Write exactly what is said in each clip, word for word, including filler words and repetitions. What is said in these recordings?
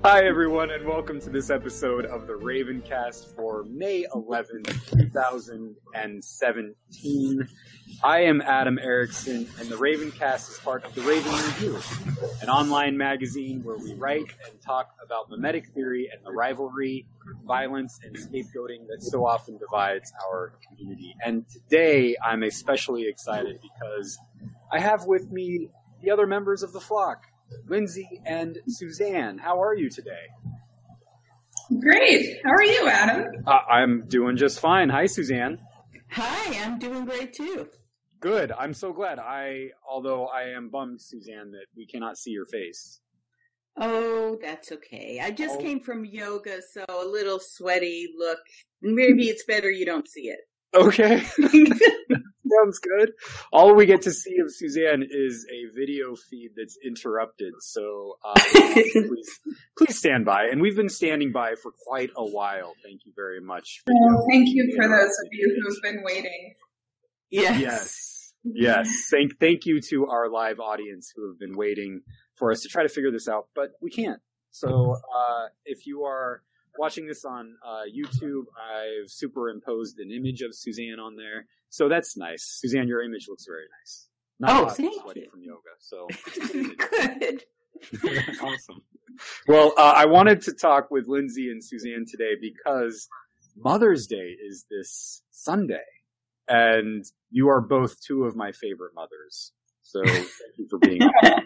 Hi, everyone, and welcome to this episode of the Ravencast for May eleventh, twenty seventeen. I am Adam Erickson, and the Ravencast is part of the Raven Review, an online magazine where we write and talk about mimetic theory and the rivalry, violence, and scapegoating that so often divides our community. And today, I'm especially excited because I have with me the other members of the flock, Lindsay and Suzanne. How are you today? Great. How are you, Adam? Uh, I'm doing just fine. Hi, Suzanne. Hi, I'm doing great too. Good. I'm so glad. I, although I am bummed, Suzanne, that we cannot see your face. Oh, that's okay. I just Oh. came from yoga, so a little sweaty look. Maybe it's better you don't see it. Okay. Sounds good. All we get to see of Suzanne is a video feed that's interrupted. So uh, please, please stand by. And we've been standing by for quite a while. Thank you very much. For well, thank you for those of you who have been waiting. Yes. Yes. Yes. Thank, thank you to our live audience who have been waiting for us to try to figure this out, but we can't. So uh, if you are watching this on uh, YouTube, I've superimposed an image of Suzanne on there. So that's nice. Suzanne, your image looks very nice. Not Oh, hot, thank sweaty you. from yoga. So it's Good. awesome. Well, uh, I wanted to talk with Lindsay and Suzanne today because Mother's Day is this Sunday. And you are both two of my favorite mothers. So thank you for being on.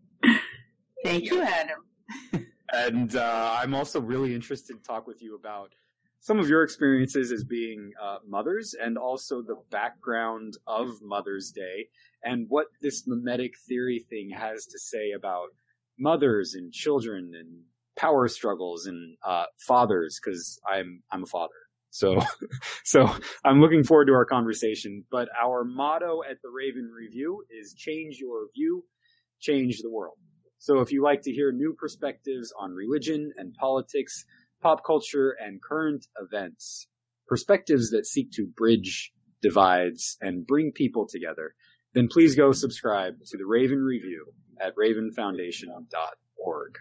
Thank you, Adam. And uh, I'm also really interested to talk with you about some of your experiences as being uh, mothers and also the background of Mother's Day and what this mimetic theory thing has to say about mothers and children and power struggles and uh, fathers, because I'm I'm a father. So, so I'm looking forward to our conversation. But our motto at the Raven Review is change your view, change the world. So if you like to hear new perspectives on religion and politics, pop culture, and current events, perspectives that seek to bridge divides and bring people together, then please go subscribe to the Raven Review at raven foundation dot org.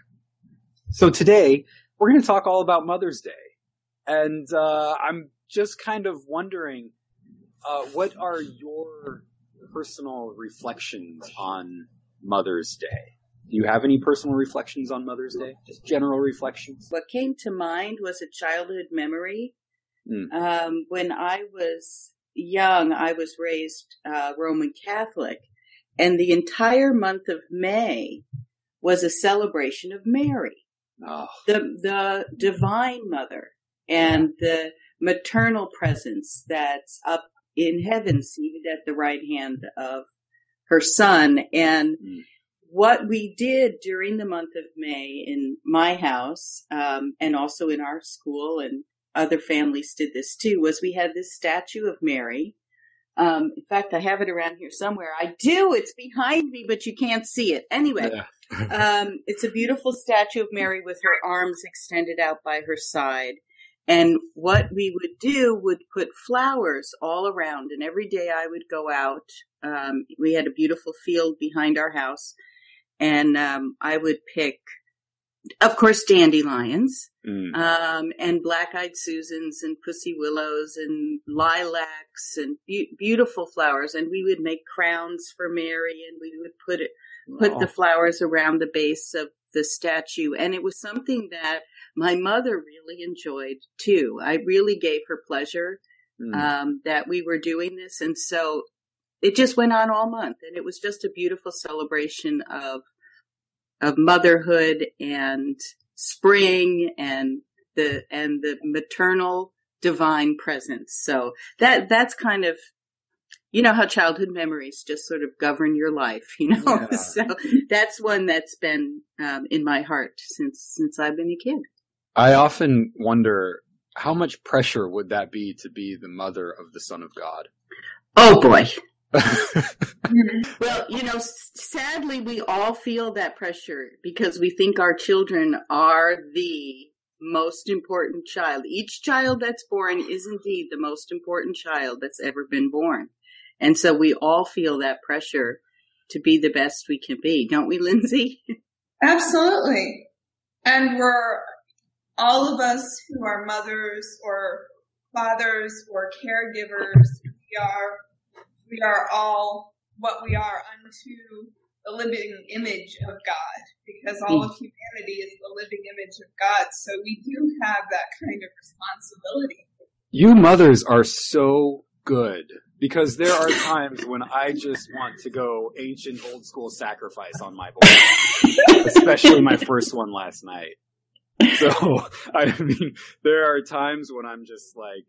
So today, we're going to talk all about Mother's Day. And uh, I'm just kind of wondering, uh, what are your personal reflections on Mother's Day? Do you have any personal reflections on Mother's Day? Just general reflections? What came to mind was a childhood memory. Mm. Um, when I was young, I was raised uh, Roman Catholic, and the entire month of May was a celebration of Mary, Oh. the the Divine Mother, and the maternal presence that's up in heaven, seated at the right hand of her Son. And Mm. what we did during the month of May in my house, um, and also in our school, and other families did this too, was we had this statue of Mary. Um, in fact, I have it around here somewhere. I do. It's behind me, but you can't see it. Anyway, Yeah. um, it's a beautiful statue of Mary with her arms extended out by her side. And what we would do would put flowers all around. And every day I would go out. Um, we had a beautiful field behind our house. And um, I would pick, of course, dandelions, Mm. um, and black-eyed Susans and pussy willows and lilacs and be- beautiful flowers. And we would make crowns for Mary, and we would put it, put Oh. the flowers around the base of the statue. And it was something that my mother really enjoyed too. I really gave her pleasure Mm. um, that we were doing this, and so it just went on all month, and it was just a beautiful celebration of of motherhood and spring and the and the maternal divine presence. So that that's kind of, you know how childhood memories just sort of govern your life, you know. Yeah. So that's one that's been um, in my heart since since I've been a kid. I often wonder, how much pressure would that be to be the mother of the Son of God? Oh boy. Well, you know, s- sadly, we all feel that pressure because we think our children are the most important child. Each child that's born is indeed the most important child that's ever been born. And so we all feel that pressure to be the best we can be. Don't we, Lindsay? Absolutely. And we're, all of us who are mothers or fathers or caregivers, we are, we are all what we are unto the living image of God, because all of humanity is the living image of God. So we do have that kind of responsibility. You mothers are so good, because there are times when I just want to go ancient old school sacrifice on my boy, especially my first one last night. So, I mean, there are times when I'm just like,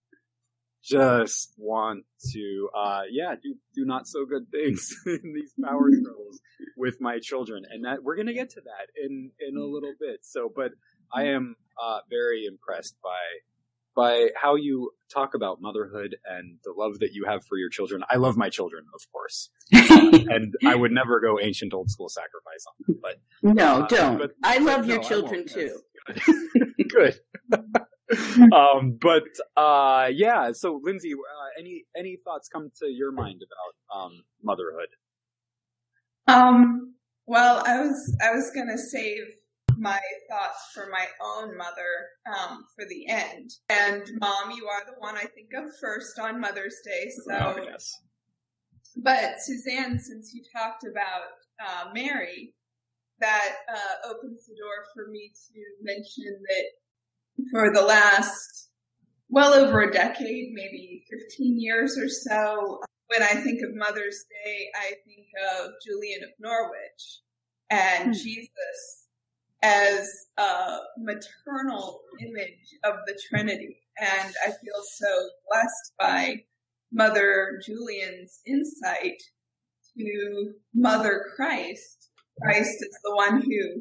just want to, uh, yeah, do, do not so good things in these power struggles with my children. And that, we're gonna get to that in, in a little bit. So, but I am, uh, very impressed by, by how you talk about motherhood and the love that you have for your children. I love my children, of course. Uh, and I would never go ancient old school sacrifice on them, but. No, uh, don't. But, I love but your no, children yes. too. Good. um, but, uh, yeah, so Lindsay, uh, any, any thoughts come to your mind about, um, motherhood? Um, well, I was, I was gonna save my thoughts for my own mother, um, for the end. And Mom, you are the one I think of first on Mother's Day, so. Oh, yes. But Suzanne, since you talked about, uh, Mary, that, uh, opens the door for me to mention that for the last, well over a decade, maybe fifteen years or so, when I think of Mother's Day, I think of Julian of Norwich and hmm. Jesus as a maternal image of the Trinity. And I feel so blessed by Mother Julian's insight to Mother Christ. Christ is the one who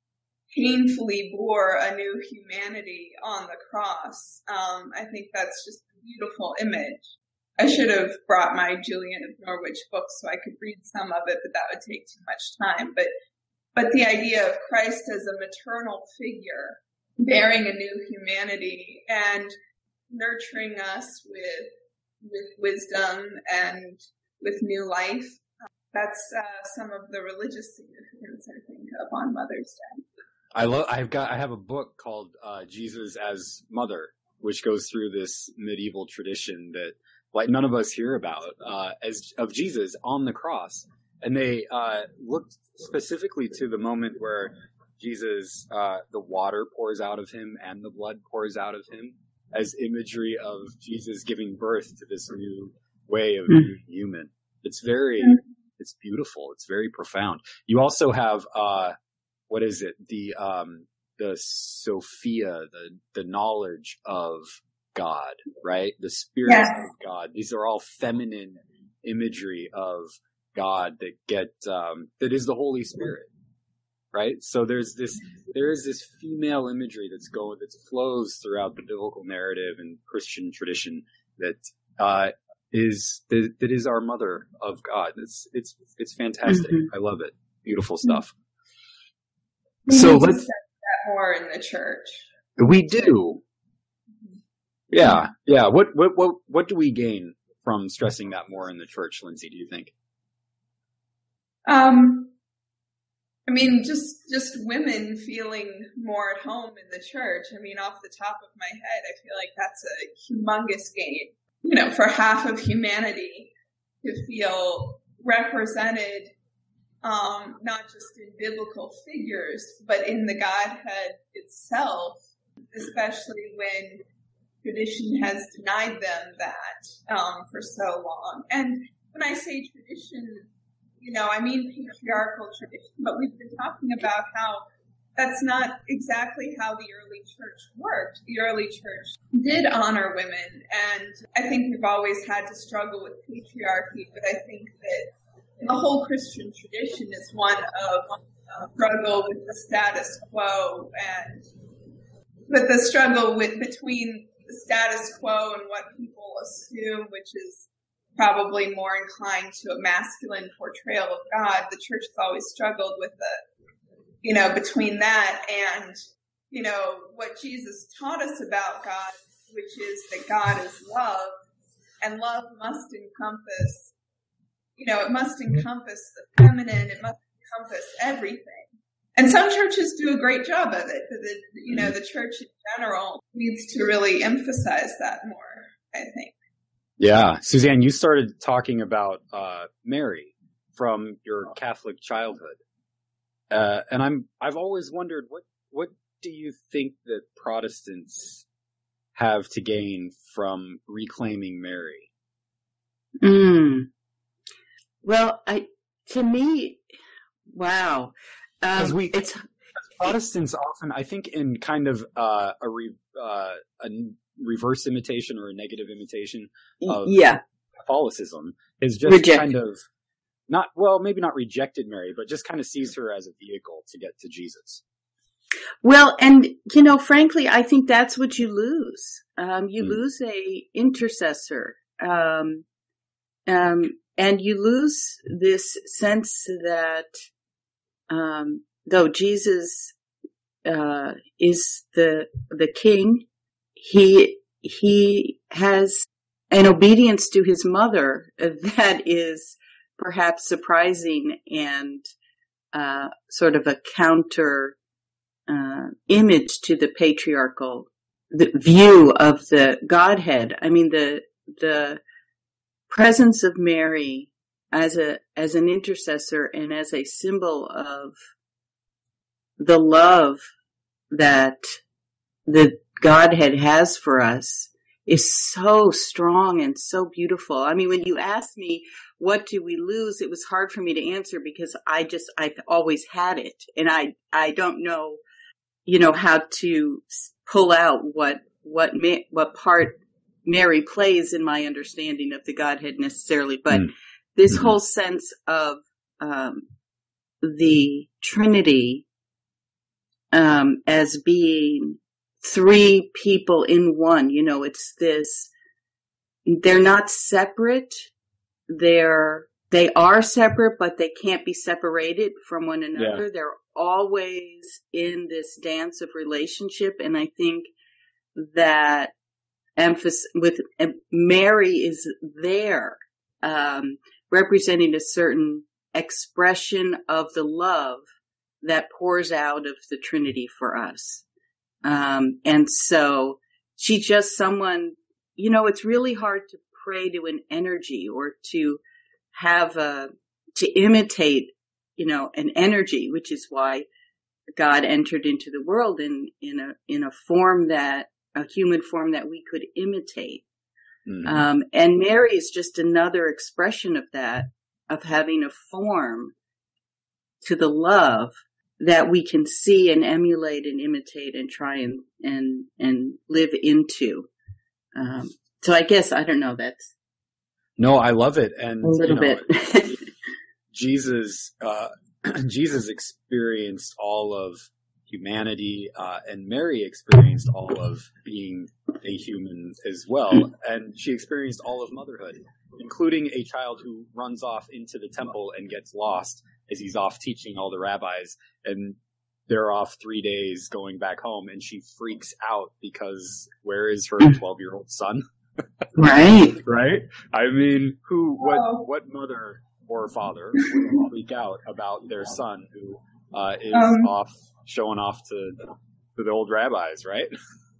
painfully bore a new humanity on the cross. Um, I think that's just a beautiful image. I should have brought my Julian of Norwich book so I could read some of it, but that would take too much time. But, but the idea of Christ as a maternal figure, bearing a new humanity and nurturing us with, with wisdom and with new life. That's uh, some of the religious significance, I think, of on Mother's Day. I love. I've got. I have a book called uh, Jesus as Mother, which goes through this medieval tradition that, like, none of us hear about, uh, as of Jesus on the cross, and they uh, looked specifically to the moment where Jesus, uh, the water pours out of him and the blood pours out of him, as imagery of Jesus giving birth to this new way of mm. being human. It's very. It's beautiful. It's very profound. You also have. Uh, What is it? The, um, the Sophia, the, the knowledge of God, right? The spirit yes. of God. These are all feminine imagery of God that get, um, that is the Holy Spirit, right? So there's this, there is this female imagery that's going, that flows throughout the biblical narrative and Christian tradition that, uh, is, that, that is our mother of God. It's, it's, it's fantastic. Mm-hmm. I love it. Beautiful stuff. We so need to let's set that more in the church. We do. Yeah, yeah. What, what, what, what do we gain from stressing that more in the church, Lindsay? Do you think? Um, I mean, just just women feeling more at home in the church. I mean, off the top of my head, I feel like that's a humongous gain. You know, for half of humanity to feel represented. Um, not just in biblical figures, but in the Godhead itself, especially when tradition has denied them that um, for so long. And when I say tradition, you know, I mean patriarchal tradition, but we've been talking about how that's not exactly how the early church worked. The early church did honor women, and I think we've always had to struggle with patriarchy, but I think that the whole Christian tradition is one of uh, struggle with the status quo and with the struggle with between the status quo and what people assume, which is probably more inclined to a masculine portrayal of God. The church has always struggled with the, you know, between that and, you know, what Jesus taught us about God, which is that God is love, and love must encompass You know, it must encompass the feminine. It must encompass everything. And some churches do a great job of it. The, you know, the church in general needs to really emphasize that more, I think. Yeah. Suzanne, you started talking about uh, Mary from your Catholic childhood. Uh, and I'm, I've always wondered, what, what do you think that Protestants have to gain from reclaiming Mary? Mm. Well, I, to me, wow. Because Um, we, it's Protestants often, I think, in kind of uh, a, re, uh, a reverse imitation or a negative imitation of yeah. Catholicism, is just Reject. kind of not, well, maybe not rejected Mary, but just kind of sees her as a vehicle to get to Jesus. Well, and, you know, frankly, I think that's what you lose. Um, you Mm. lose a intercessor. Um, um, and you lose this sense that, um, though Jesus, uh, is the, the king, he, he has an obedience to his mother that is perhaps surprising and, uh, sort of a counter, uh, image to the patriarchal the view of the Godhead. I mean, the, the presence of Mary as a, as an intercessor and as a symbol of the love that the Godhead has for us is so strong and so beautiful. I mean, when you asked me, what do we lose? It was hard for me to answer because I just, I've always had it. And I, I don't know, you know, how to pull out what, what, what part Mary plays in my understanding of the Godhead necessarily. But mm. this mm-hmm. whole sense of, um, the Trinity, um, as being three people in one, you know, it's this, they're not separate. They're, they are separate, but they can't be separated from one another. Yeah. They're always in this dance of relationship. And I think that emphasis with uh, Mary is there, um, representing a certain expression of the love that pours out of the Trinity for us. Um, and so she's just someone, you know, it's really hard to pray to an energy or to have a, to imitate, you know, an energy, which is why God entered into the world in, in a, in a form that, a human form that we could imitate. Mm-hmm. Um, and Mary is just another expression of that, of having a form to the love that we can see and emulate and imitate and try and, and, and live into. Um, so I guess, I don't know, that's. No, I love it. And a little you know, bit. Jesus, uh, Jesus experienced all of humanity, uh, and Mary experienced all of being a human as well. And she experienced all of motherhood, including a child who runs off into the temple and gets lost as he's off teaching all the rabbis, and they're off three days going back home, and she freaks out because where is her twelve-year-old son? Right. Right? I mean, who, what, what mother or father would freak out about their son who uh, is um, off, showing off to, to the old rabbis, right?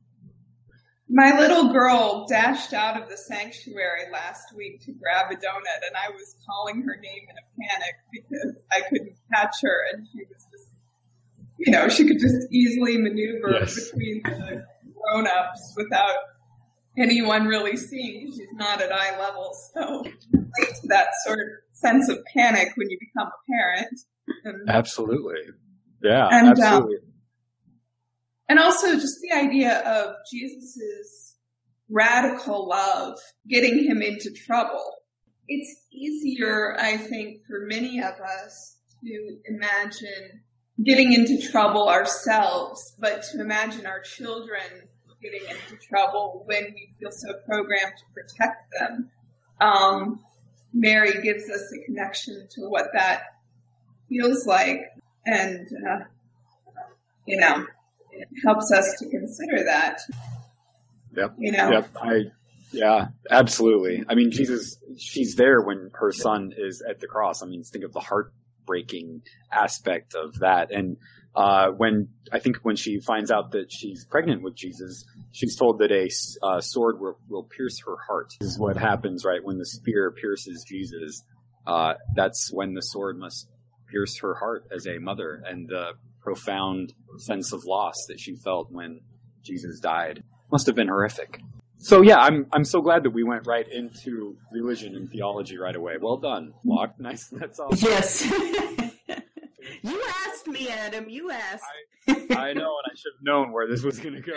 My little girl dashed out of the sanctuary last week to grab a donut, and I was calling her name in a panic because I couldn't catch her, and she was just, you know, she could just easily maneuver yes. between the grown-ups without anyone really seeing. She's not at eye level, so relate to that sort of sense of panic when you become a parent. And, absolutely. Yeah, and, absolutely. Um, And also just the idea of Jesus's radical love getting him into trouble. It's easier, I think, for many of us to imagine getting into trouble ourselves, but to imagine our children getting into trouble when we feel so programmed to protect them. Um, Mary gives us a connection to what that feels like, and, uh, you know, it helps us to consider that. Yep. You know? Yep. I, yeah, absolutely. I mean, Jesus, she's there when her son is at the cross. I mean, think of the heartbreaking aspect of that. And, uh, when I think when she finds out that she's pregnant with Jesus, she's told that a uh, sword will, will pierce her heart. This is what happens, right? When the spear pierces Jesus, uh, that's when the sword must pierce her heart as a mother, and the profound sense of loss that she felt when Jesus died must have been horrific. So yeah, I'm I'm so glad that we went right into religion and theology right away. Well done, Locke. Nice. That's all. Yes. You asked me, Adam. You asked. I, I know, and I should have known where this was going to go.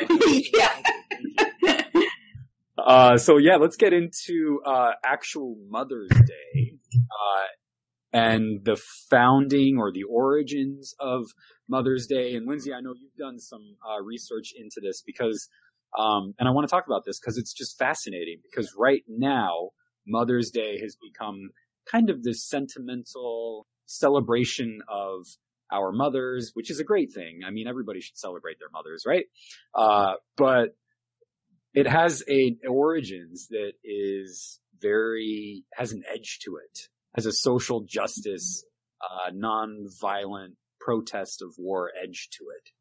Yeah. Uh, so yeah, let's get into uh, actual Mother's Day uh, and the founding or the origins of Mother's Day. And Lindsay, I know you've done some uh, research into this because, um, and I want to talk about this because it's just fascinating. Because right now, Mother's Day has become kind of this sentimental celebration of our mothers, which is a great thing. I mean, everybody should celebrate their mothers, right? Uh, but it has a origins that is very, has an edge to it, has a social justice, uh, non-violent protest of war edge to it.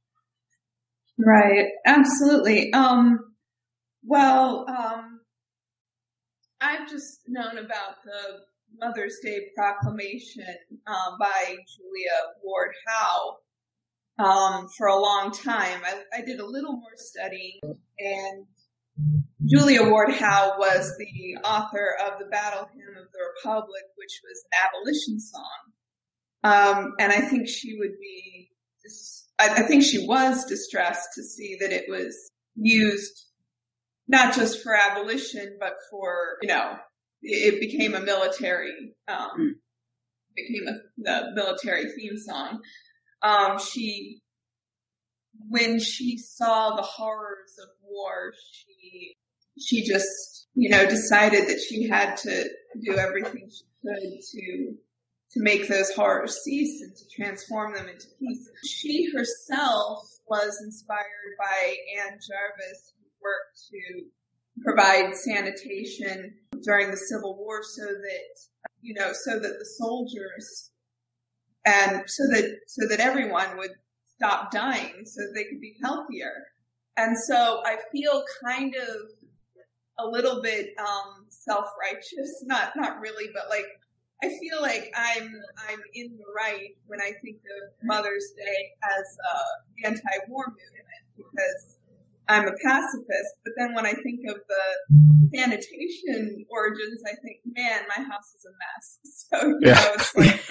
Right. Absolutely. Um, well, um, I've just known about the Mother's Day Proclamation uh, by Julia Ward Howe um, for a long time. I, I did a little more studying, and Julia Ward Howe was the author of the Battle Hymn of the Republic, which was an abolition song. Um, and I think she would be, dis- I, I think she was distressed to see that it was used not just for abolition, but for, you know, it became a military, um, became a the military theme song. Um, she, when she saw the horrors of war, she, she just, you know, decided that she had to do everything she could to, to make those horrors cease and to transform them into peace. She herself was inspired by Anne Jarvis, who worked to provide sanitation during the Civil War so that, you know, so that the soldiers and so that, so that everyone would stop dying so that they could be healthier. And so I feel kind of a little bit, um, self-righteous, not, not really, but like, I feel like I'm, I'm in the right when I think of Mother's Day as a anti-war movement because I'm a pacifist, but then when I think of the sanitation origins, I think, man, my house is a mess. So, you yeah. know, it's like,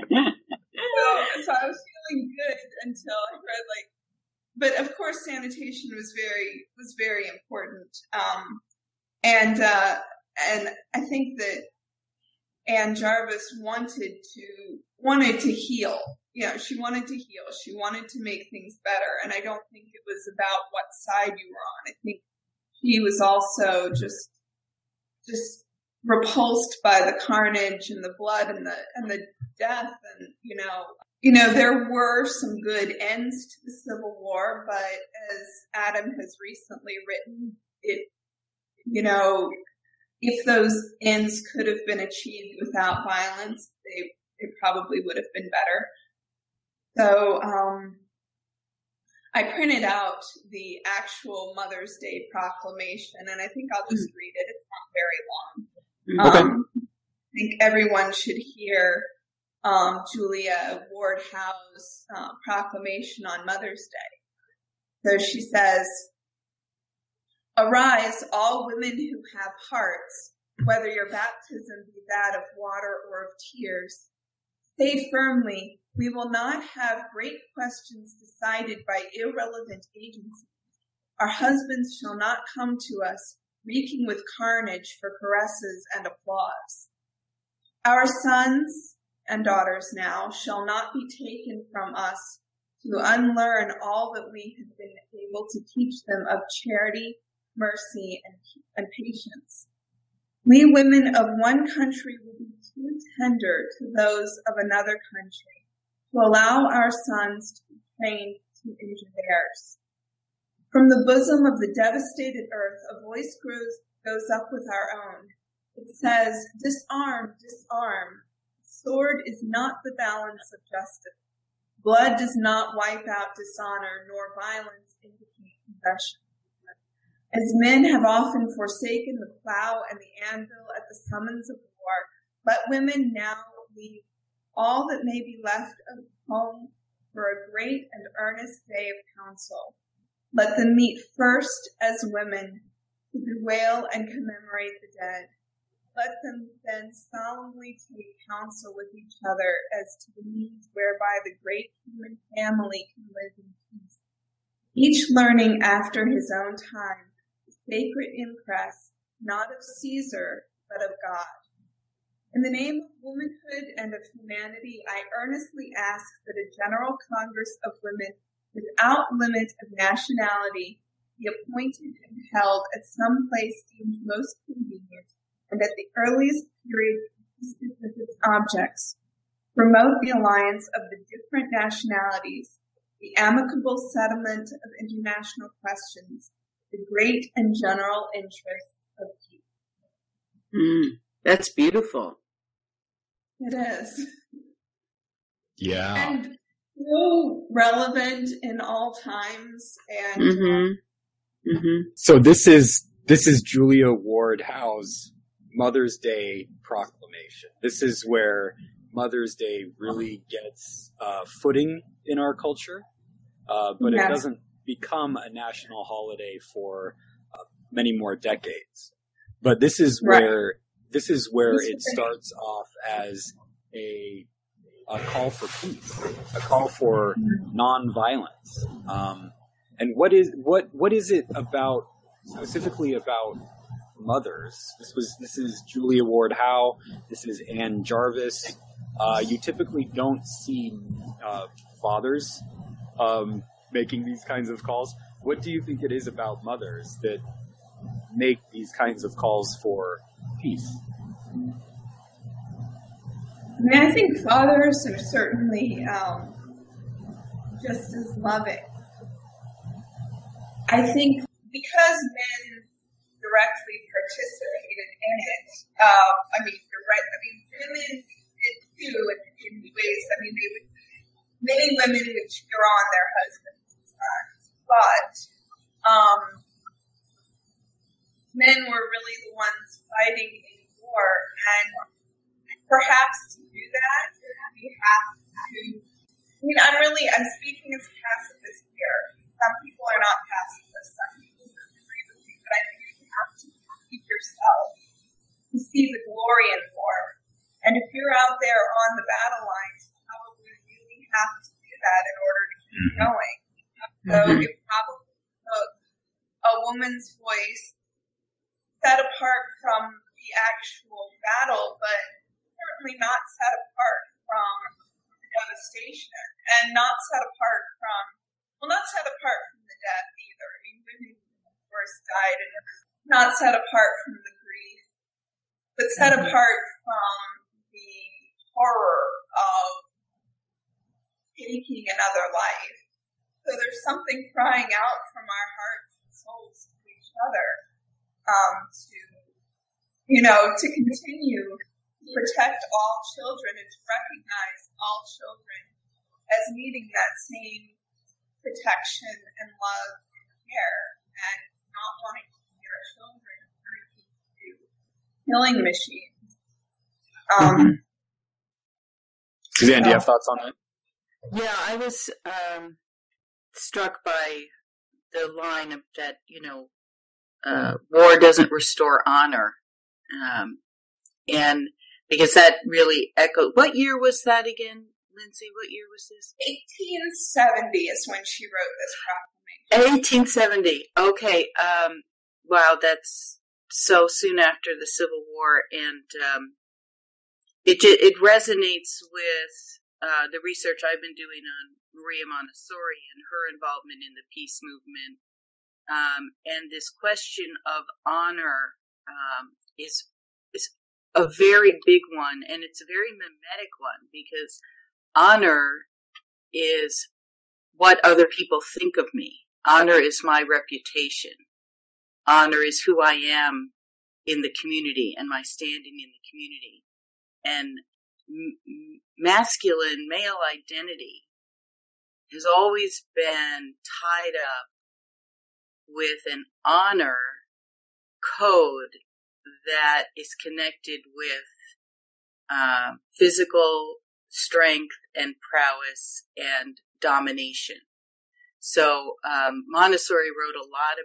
so, so I was feeling good until I read like, but of course sanitation was very, was very important. Um, and, uh, and I think that Anne Jarvis wanted to, wanted to heal. You know, she wanted to heal. She wanted to make things better. And I don't think it was about what side you were on. I think she was also just, just repulsed by the carnage and the blood and the, and the death. And, you know, you know, there were some good ends to the Civil War, but as Adam has recently written, it, you know, if those ends could have been achieved without violence, they, it probably would have been better. So, um, I printed out the actual Mother's Day proclamation, and I think I'll just read it. It's not very long. Okay. Um, I think everyone should hear, um, Julia Ward Howe's, uh, proclamation on Mother's Day. So she says, "Arise, all women who have hearts, whether your baptism be that of water or of tears. Say firmly, we will not have great questions decided by irrelevant agencies. Our husbands shall not come to us, reeking with carnage for caresses and applause. Our sons and daughters now shall not be taken from us to unlearn all that we have been able to teach them of charity, mercy, and, and patience. We women of one country will be too tender to those of another country to allow our sons to be trained to injure theirs. From the bosom of the devastated earth, a voice grows, goes up with our own. It says, disarm, disarm. Sword is not the balance of justice. Blood does not wipe out dishonor, nor violence indicate possession. As men have often forsaken the plow and the anvil at the summons of war, let women now leave all that may be left of home for a great and earnest day of council. Let them meet first as women to bewail and commemorate the dead. Let them then solemnly take counsel with each other as to the means whereby the great human family can live in peace, each learning after his own time the sacred impress, not of Caesar, but of God. In the name of womanhood and of humanity, I earnestly ask that a general congress of women without limit of nationality be appointed and held at some place deemed most convenient and at the earliest period consistent with its objects. Promote the alliance of the different nationalities, the amicable settlement of international questions, the great and general interest of peace. Mm, that's beautiful. It is. Yeah. And so relevant in all times. And Mm-hmm. Mm-hmm. So this is this is Julia Ward Howe's Mother's Day proclamation. This is where Mother's Day really gets uh, footing in our culture, uh, but Yeah. it doesn't become a national holiday for uh, many more decades. But this is Right. where this is where This it is- starts off as a a call for peace, a call for nonviolence. Um, and what is what what is it about specifically about mothers? This was this is Julia Ward Howe. This is Anne Jarvis. Uh, you typically don't see uh, fathers um, making these kinds of calls. What do you think it is about mothers that make these kinds of calls for peace? I mean, I think fathers are certainly um, just as loving. I think because men directly participated in it, uh, I mean, you're right. I mean, women did too in, in ways. I mean, they would, many women would cheer on their husbands and sons, but um, men were really the ones fighting in war, and perhaps to do that, we have to, I mean, I'm really, I'm speaking as a pacifist here. Some people are not pacifists, some people disagree with me, but I think you have to keep yourself to see the glory in war. And if you're out there on the battle lines, you probably really have to do that in order to keep going. So it probably took a woman's voice set apart from the actual battle, but certainly not set apart from the devastation, and not set apart from, well, not set apart from the death either. I mean, women, of course, died, and not set apart from the grief, but set mm-hmm. apart from the horror of taking another life. So there's something crying out from our hearts and souls to each other, um, to, you know, to continue protect all children and to recognize all children as needing that same protection and love and care, and not wanting to see our children turn into killing machines. Um, mm-hmm. Suzanne, do you have thoughts on that? Yeah, I was um, struck by the line of that, you know, uh, war doesn't restore honor. Um, and Because that really echoed. What year was that again, Lindsay? What year was this? eighteen seventy is when she wrote this proclamation. eighteen seventy. Okay. Um, wow, that's so soon after the Civil War, and um, it it resonates with uh, the research I've been doing on Maria Montessori and her involvement in the peace movement, um, and this question of honor um, is is. a very big one, and it's a very mimetic one, because honor is what other people think of me. Honor is my reputation. Honor is who I am in the community and my standing in the community. And m- masculine male identity has always been tied up with an honor code that is connected with uh, physical strength and prowess and domination. So um, Montessori wrote a lot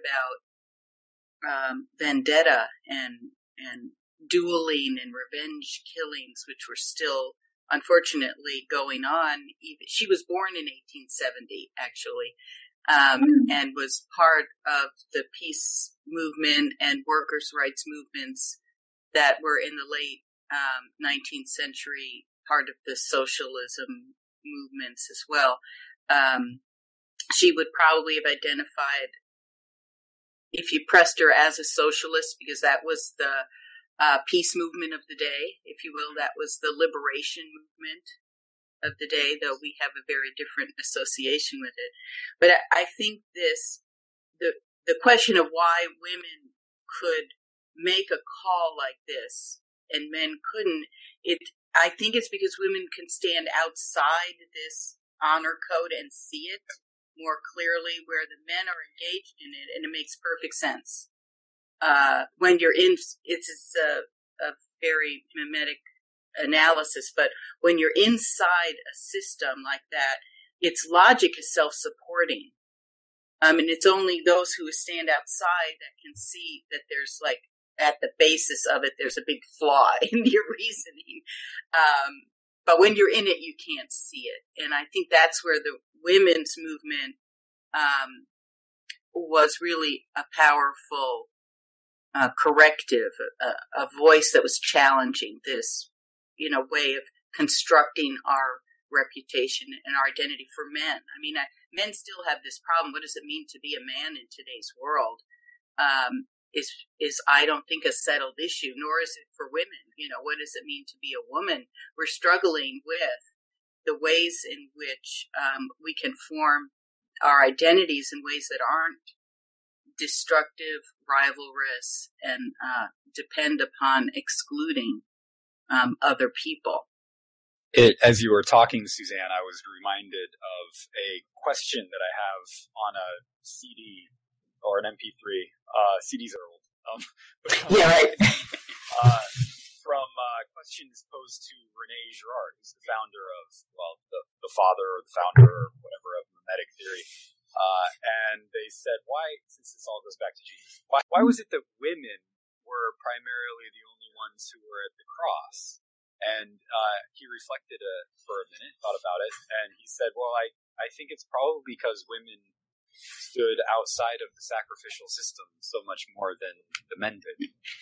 about um, vendetta and and dueling and revenge killings, which were still unfortunately going on. She was born in eighteen seventy, actually, um, mm. and was part of the peace movement and workers' rights movements that were in the late um, nineteenth century, part of the socialism movements as well. Um, she would probably have identified, if you pressed her, as a socialist, because that was the uh, peace movement of the day, if you will. That was the liberation movement of the day, though we have a very different association with it. But I, I think this, the the question of why women could make a call like this and men couldn't, it I think it's because women can stand outside this honor code and see it more clearly, where the men are engaged in it, and it makes perfect sense. Uh, when you're in, it's, it's a, a very mimetic analysis, but when you're inside a system like that, its logic is self-supporting. Um, and it's only those who stand outside that can see that there's, like, at the basis of it, there's a big flaw in your reasoning. Um, but when you're in it, you can't see it. And I think that's where the women's movement um, was really a powerful uh, corrective, a, a voice that was challenging this, you know, way of constructing our reputation and our identity for men. I mean, I, men still have this problem. What does it mean to be a man in today's world? Um, is, is, I don't think, a settled issue, nor is it for women. You know, what does it mean to be a woman? We're struggling with the ways in which um, we can form our identities in ways that aren't destructive, rivalrous, and uh, depend upon excluding um, other people. It, as you were talking, Suzanne, I was reminded of a question that I have on a C D or an M P three. Uh, C Ds are old. Um, but, um, yeah, right. uh, from uh, questions posed to René Girard, who's the founder of, well, the, the father or the founder or whatever of mimetic theory. Uh, and they said, why, since this all goes back to Jesus, why, why was it that women were primarily the only ones who were at the cross? And uh, he reflected uh, for a minute, thought about it, and he said, well, I, I think it's probably because women stood outside of the sacrificial system so much more than the men did.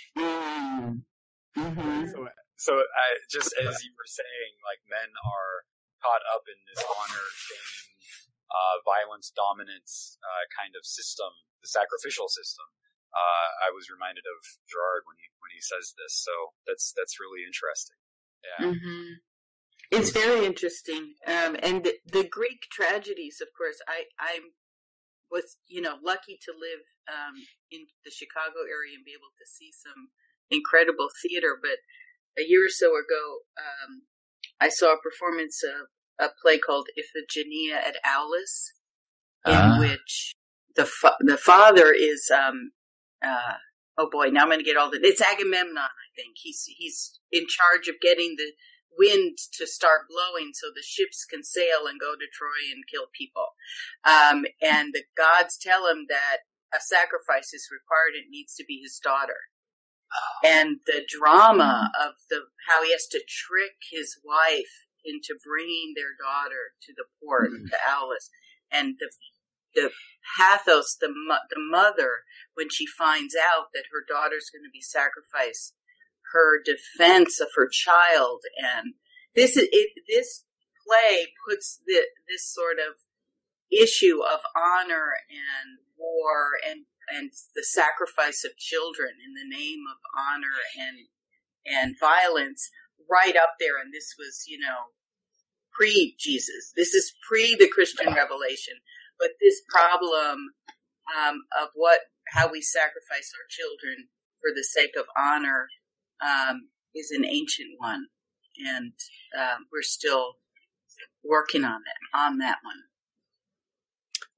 Mm-hmm. So, so I, just as you were saying, like, men are caught up in this honor, shame, uh, violence, dominance uh, kind of system, the sacrificial system. Uh, I was reminded of Girard when he when he says this, so that's that's really interesting. Yeah. Mm-hmm. It's very interesting. Um, and the, the Greek tragedies, of course, I, I was, you know, lucky to live um, in the Chicago area and be able to see some incredible theater. But a year or so ago, um, I saw a performance of a play called Iphigenia at Aulis, in uh. which the fa- the father is, um, uh, oh boy, now I'm going to get all the, it's Agamemnon, I think. He's, he's in charge of getting the wind to start blowing so the ships can sail and go to Troy and kill people. Um, and the gods tell him that a sacrifice is required. It needs to be his daughter. And the drama of the, how he has to trick his wife into bringing their daughter to the port, mm-hmm. to Aulis, and the, the pathos, the the mother, when she finds out that her daughter's going to be sacrificed, her defense of her child, and this is it, this play puts the, this sort of issue of honor and war and and the sacrifice of children in the name of honor and and violence right up there. And this was, you know, pre-Jesus. This is pre the Christian revelation. But this problem um, of what how we sacrifice our children for the sake of honor um, is an ancient one, and um, we're still working on that on that one.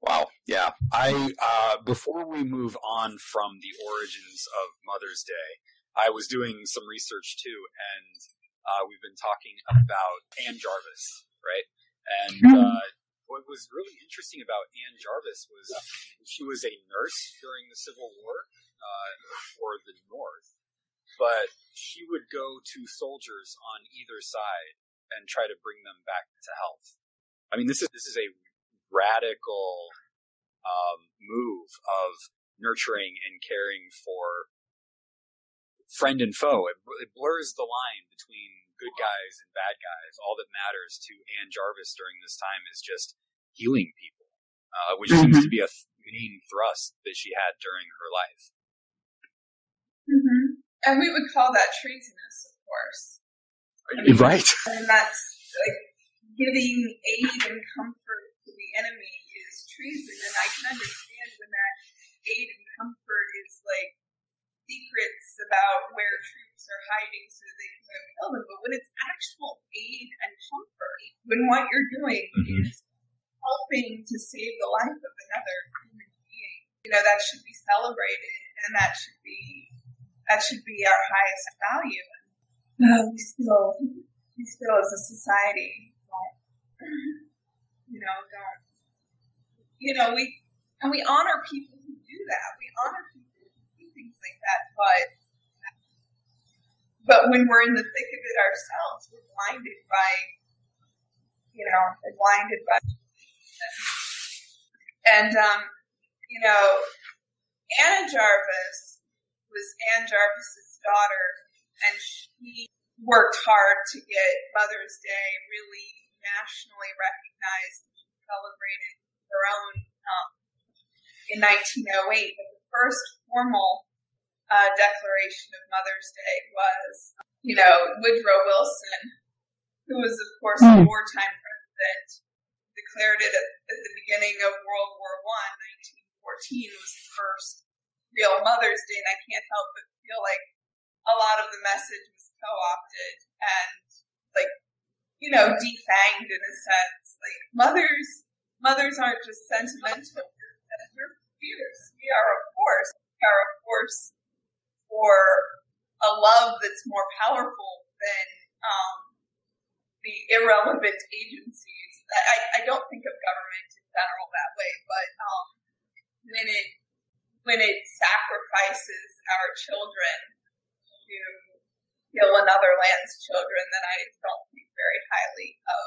Wow. Yeah. I, uh, before we move on from the origins of Mother's Day, I was doing some research too, and, uh, we've been talking about Anne Jarvis, right? And, uh, what was really interesting about Anne Jarvis was she was a nurse during the Civil War, uh, for the North, but she would go to soldiers on either side and try to bring them back to health. I mean, this is, this is a radical um, move of nurturing and caring for friend and foe. It, it blurs the line between good guys and bad guys. All that matters to Anne Jarvis during this time is just healing people, uh, which mm-hmm. seems to be a th- main thrust that she had during her life. Mm-hmm. And we would call that treasonous, of course. I mean, right. And that's like giving aid and comfort to the enemy is treason, and I can understand when that aid and comfort is like secrets about where troops are hiding so that they can go kill them. But when it's actual aid and comfort, when what you're doing mm-hmm. is helping to save the life of another human being, you know, that should be celebrated, and that should be that should be our highest value. Uh, we still, we still as a society, don't, you know, don't, you know, we, and we honor people who do that. We honor people who do things like that, but, but when we're in the thick of it ourselves, we're blinded by, you know, we're blinded by, and, um, you know, Anna Jarvis was Anne Jarvis's daughter, and she worked hard to get Mother's Day really nationally recognized. She celebrated her own um, in nineteen oh eight. But the first formal uh, declaration of Mother's Day was, you know, Woodrow Wilson, who was, of course, a wartime president, declared it at, at the beginning of World War One. nineteen fourteen was the first real Mother's Day, and I can't help but feel like a lot of the message was co-opted and, like, you know, defanged in a sense. Like, mothers, mothers aren't just sentimental, we're fierce. We are a force. We are a force for a love that's more powerful than um, the irrelevant agencies. I, I don't think of government in general that way, but um, when it when it sacrifices our children to kill another land's children, then I don't think very highly of,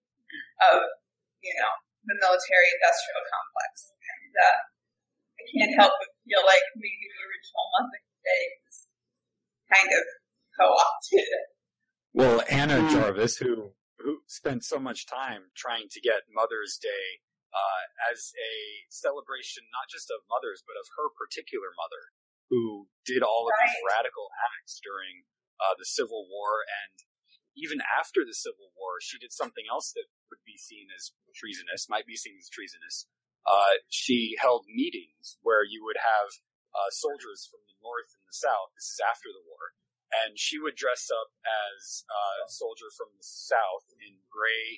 of you know, the military-industrial complex. And uh, I can't help but feel like maybe the original Mother's Day was kind of co-opted. Well, Anna Jarvis, who who spent so much time trying to get Mother's Day uh, as a celebration not just of mothers, but of her particular mother, who did all of right. these radical acts during uh, the Civil War, and even after the Civil War, she did something else that would be seen as treasonous, might be seen as treasonous. Uh, she held meetings where you would have uh, soldiers from the North and the South. This is after the war. And she would dress up as uh, a soldier from the South in gray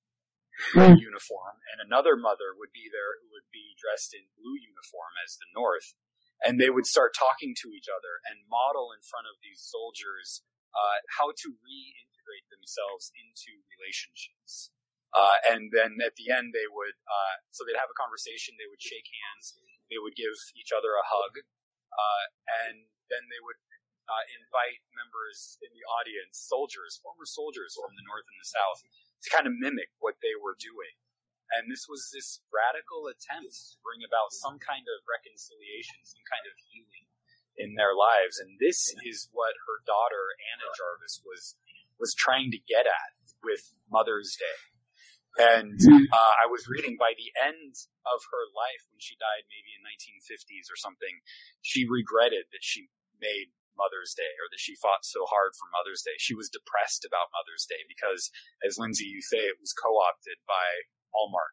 mm. uniform, and another mother would be there who would be dressed in blue uniform as the North. And they would start talking to each other and model in front of these soldiers uh, how to reintegrate themselves into relationships. Uh, and then at the end, they would, uh, so they'd have a conversation, they would shake hands, they would give each other a hug, uh, and then they would uh, invite members in the audience, soldiers, former soldiers from the North and the South, to kind of mimic what they were doing. And this was this radical attempt to bring about some kind of reconciliation, some kind of healing in their lives. And this is what her daughter, Anna Jarvis, was was trying to get at with Mother's Day. And uh, I was reading by the end of her life, when she died maybe in nineteen fifties or something, she regretted that she made Mother's Day, or that she fought so hard for Mother's Day. She was depressed about Mother's Day because, as Lindsay, you say, it was co-opted by Hallmark.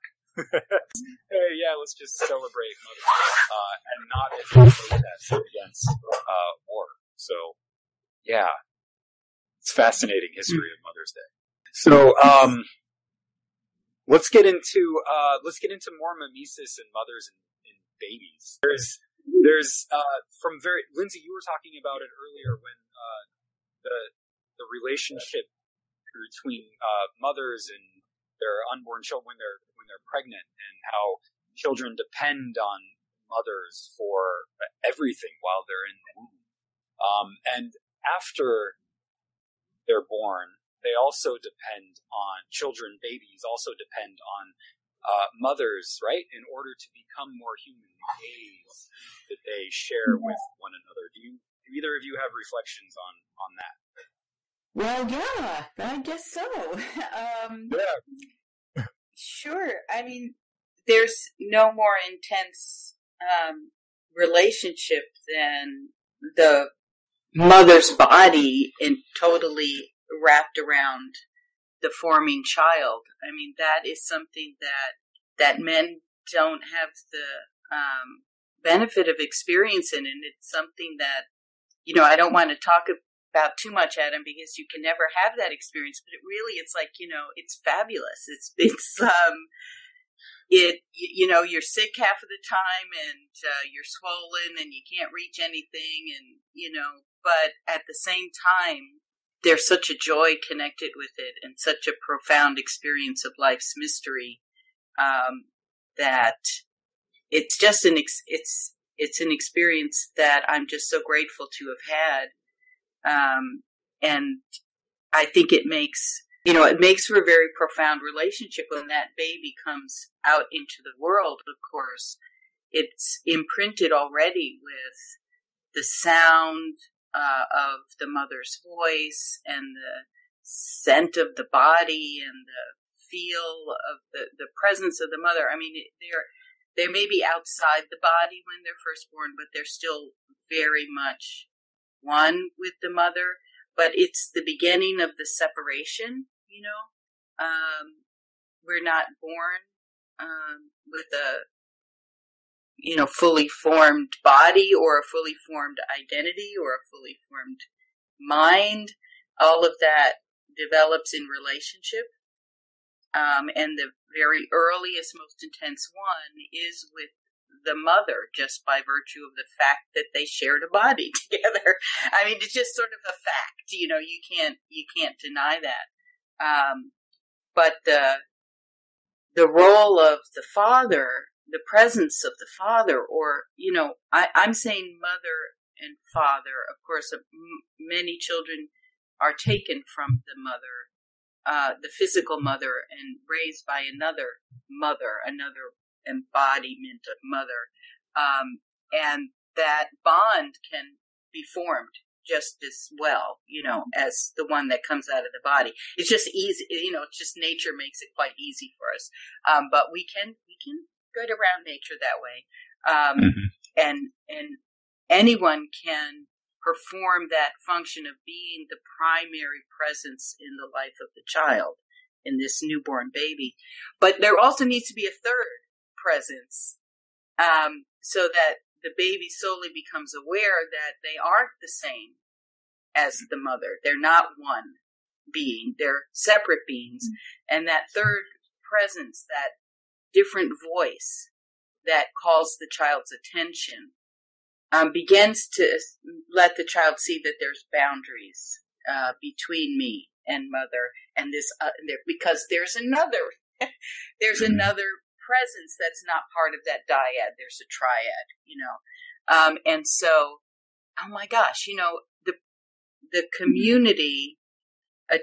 Hey, yeah, let's just celebrate Mother's Day, uh, and not as a protest against uh, war. So, yeah, it's fascinating history of Mother's Day. So, um, let's get into uh, let's get into more mimesis and mothers and, and babies. There's there's uh, from very Lindsay, you were talking about it earlier when uh, the the relationship between uh, mothers and their unborn children when they're when they're pregnant, and how children depend on mothers for everything while they're in the womb. Um, and after they're born, they also depend on children, babies also depend on uh, mothers, right, in order to become more human ways that they share with one another. Do you, do either of you have reflections on, on that? Well, yeah, I guess so. Um, yeah. Sure. I mean, there's no more intense um, relationship than the mother's body and totally wrapped around the forming child. I mean, that is something that that men don't have the um, benefit of experience in, and it's something that, you know, I don't want to talk about too much, Adam, because you can never have that experience. But it really, it's like, you know, it's fabulous. It's it's um, it you know, you're sick half of the time, and uh, you're swollen, and you can't reach anything, and you know, but at the same time, there's such a joy connected with it, and such a profound experience of life's mystery um, that it's just an ex- it's it's an experience that I'm just so grateful to have had. Um, and I think it makes, you know, it makes for a very profound relationship when that baby comes out into the world. Of course, it's imprinted already with the sound uh, of the mother's voice and the scent of the body and the feel of the, the presence of the mother. I mean, they're, they may be outside the body when they're first born, but they're still very much one with the mother, but it's the beginning of the separation, you know. Um, we're not born um, with a, you know, fully formed body or a fully formed identity or a fully formed mind. All of that develops in relationship. Um, and the very earliest, most intense one is with the mother, just by virtue of the fact that they shared a body together. I mean, it's just sort of a fact, you know, you can't, you can't deny that. Um, but the, the role of the father, the presence of the father, or, you know, I, I'm saying mother and father. Of course, uh, m- many children are taken from the mother, uh, the physical mother, and raised by another mother, another embodiment of mother. Um, and that bond can be formed just as well, you know, as the one that comes out of the body. It's just easy, you know, it's just nature makes it quite easy for us. Um, but we can, we can get around nature that way. Um, mm-hmm. and, and anyone can perform that function of being the primary presence in the life of the child, in this newborn baby. But there also needs to be a third presence, um, so that the baby slowly becomes aware that they aren't the same as the mother. They're not one being. They're separate beings. Mm-hmm. And that third presence, that different voice that calls the child's attention, um, begins to let the child see that there's boundaries uh, between me and mother, and this uh, there, because there's another, there's mm-hmm. another presence that's not part of that dyad. There's a triad, you know. Um, and so, oh my gosh, you know, the the community, uh,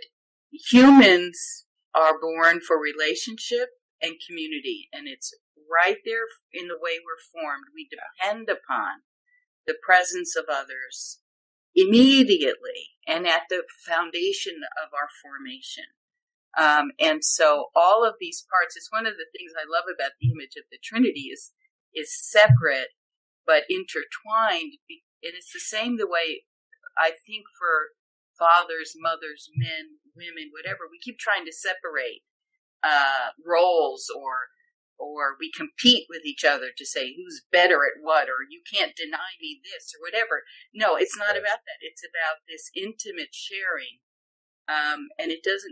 humans are born for relationship and community, and it's right there in the way we're formed. We depend upon the presence of others immediately and at the foundation of our formation. Um, and so all of these parts, it's one of the things I love about the image of the Trinity is, is separate but intertwined. And it's the same the way I think for fathers, mothers, men, women, whatever, we keep trying to separate uh, roles, or or we compete with each other to say who's better at what, or you can't deny me this, or whatever. No, it's not about that. It's about this intimate sharing. Um, and it doesn't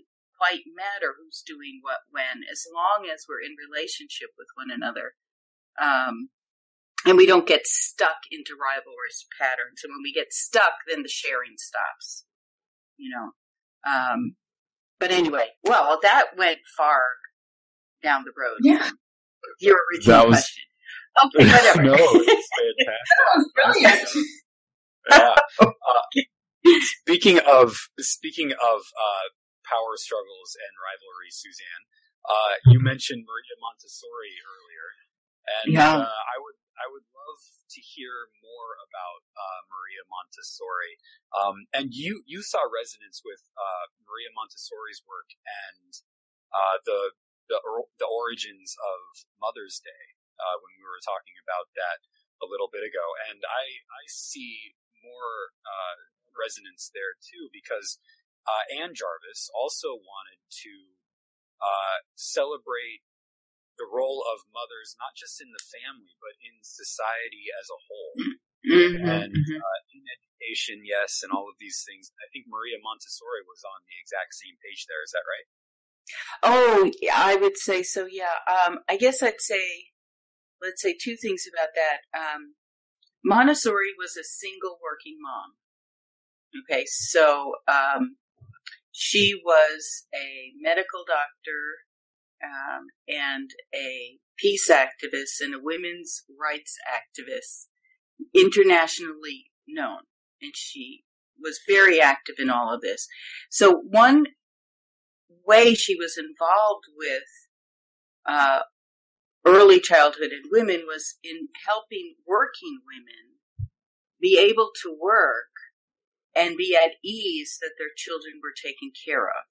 quite matter who's doing what when, as long as we're in relationship with one another. Um, and we don't get stuck into rivalrous patterns. And when we get stuck, then the sharing stops, you know. Um, but anyway, well, that went far down the road. Yeah. Your original That was, question. Okay, whatever. No, it's fantastic. That was brilliant. Yeah. Uh, speaking of speaking of uh, power struggles and rivalry, Suzanne, uh, you mentioned Maria Montessori earlier, and Yeah. uh, I would I would love to hear more about uh, Maria Montessori. Um, and you you saw resonance with uh, Maria Montessori's work and uh, the the the origins of Mother's Day uh, when we were talking about that a little bit ago, and I I see more uh, resonance there too, because uh, Anne Jarvis also wanted to uh, celebrate the role of mothers, not just in the family, but in society as a whole. Mm-hmm, And mm-hmm. uh, in education, yes, and all of these things. I think Maria Montessori was on the exact same page there. Is that right? Oh, yeah, I would say so, yeah. Um, I guess I'd say, let's say two things about that. Um, Montessori was a single working mom. Okay, so um, she was a medical doctor um, and a peace activist and a women's rights activist, internationally known. And she was very active in all of this. So one way she was involved with uh, early childhood and women was in helping working women be able to work and be at ease that their children were taken care of.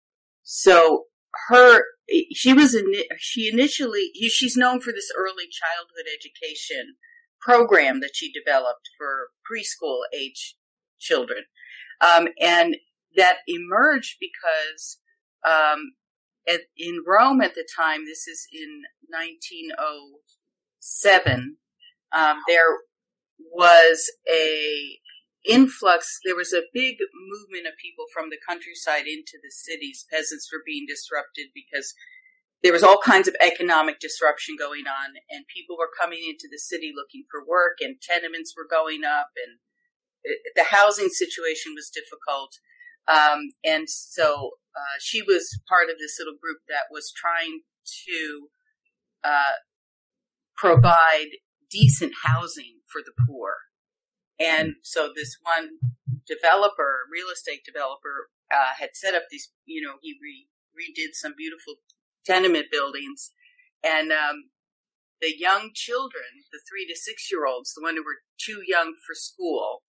So her, she was, she initially, she's known for this early childhood education program that she developed for preschool age children. Um, and that emerged because um, at, in Rome at the time, this is in nineteen oh seven, um, there was a influx, there was a big movement of people from the countryside into the cities. Peasants were being disrupted because there was all kinds of economic disruption going on, and people were coming into the city looking for work, and tenements were going up, and it, the housing situation was difficult. Um, and so uh, she was part of this little group that was trying to uh, provide decent housing for the poor. And so this one developer, real estate developer, uh, had set up these, you know, he re- redid some beautiful tenement buildings. And um, the young children, the three to six year olds, the one who were too young for school,